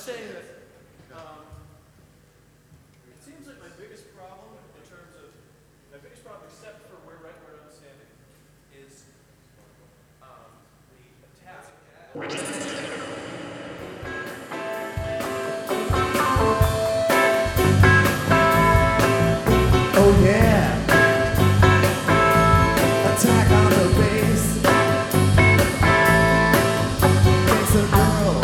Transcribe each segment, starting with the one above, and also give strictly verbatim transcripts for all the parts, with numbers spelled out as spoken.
saying that um, it seems like my biggest problem in terms of, my biggest problem except for where right where I'm standing is um, the attack. Oh yeah, attack on the base. Makes the girls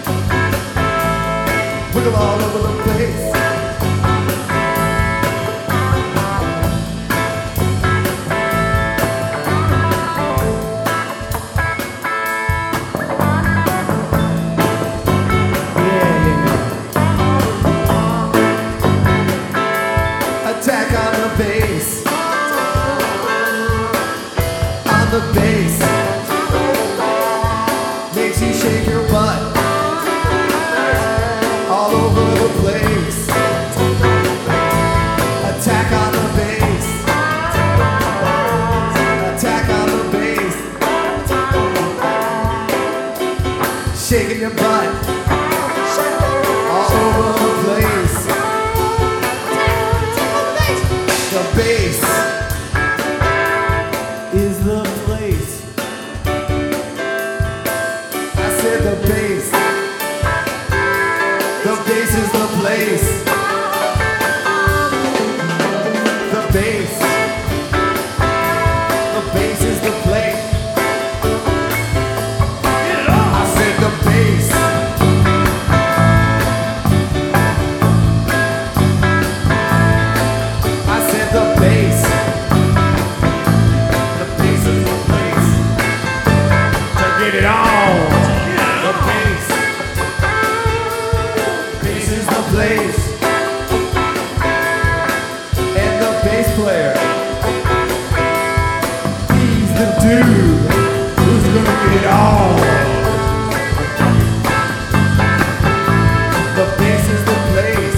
wiggle all over the place. Yeah, yeah. Attack on the base. On the base. Makes you shake your butt all over the place. Attack on the base. Attack on the base. Shaking your butt all over the place. The base is the place. I said the base. The base is the place. The base. The base is the place. I said the base. I said the base. The base is the place. To get it on. The base. Base is the place. And the bass player, he's the dude who's gonna get it on. The bass is the place.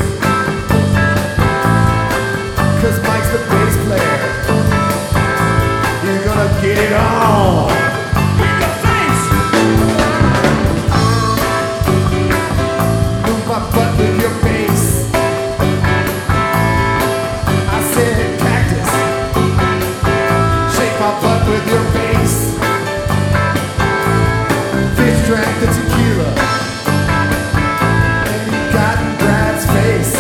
Cause Mike's the bass player. He's gonna get it on. In your face. Move my butt with your bass. I said cactus. Shake my butt with your bass. Fish drank the tequila. And he got in Brad's face.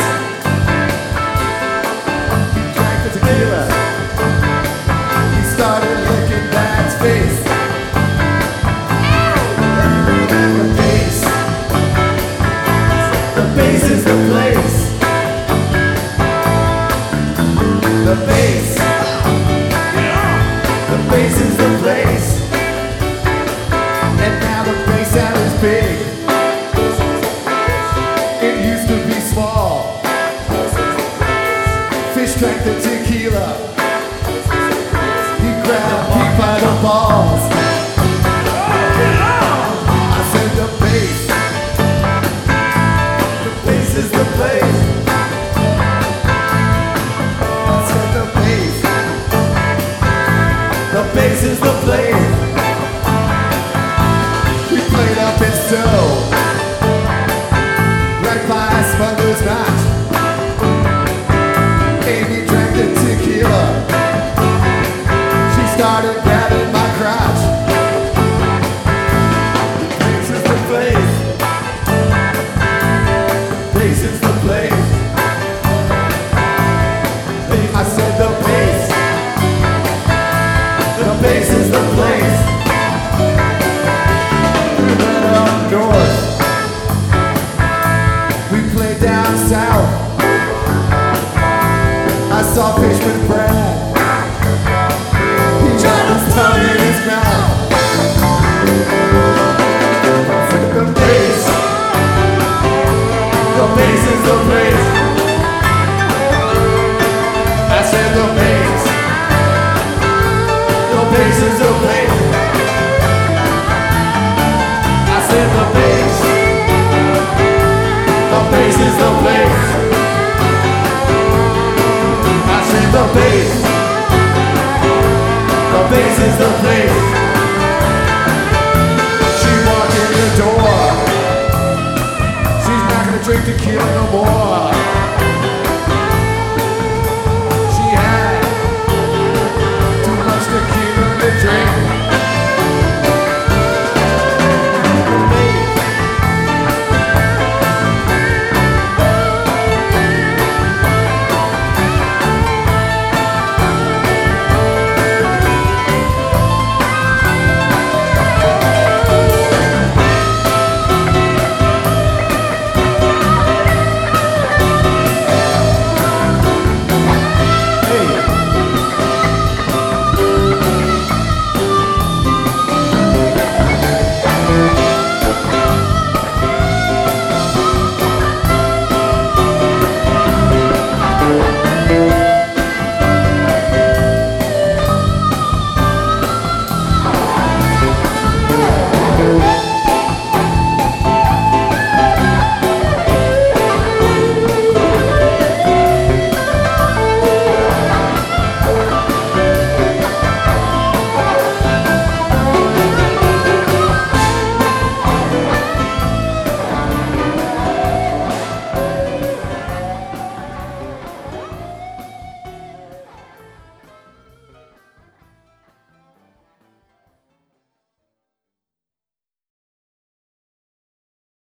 He drank the tequila. He started licking Brad's face. The bass. The bass is the place. The bass. The bass is the place. And now the bass sound is big. It used to be small. Fish drank the tequila. He grabbed me by the balls. I said the bass. The bass is the place. I said the bass. The bass is the place. We played up in Stowe, right by Smuggler's Notch. Amy drank the tequila. She started grabbing my crotch. The bass is the place. Bass is the place. I said the bass. The bass is the place. We went up north. We played down south. I saw Fishman Brad. He got his tongue in his mouth. The bass. The bass is the place. I said the bass. The bass is the place. I said the bass. The bass is the place. I said the bass. The bass is the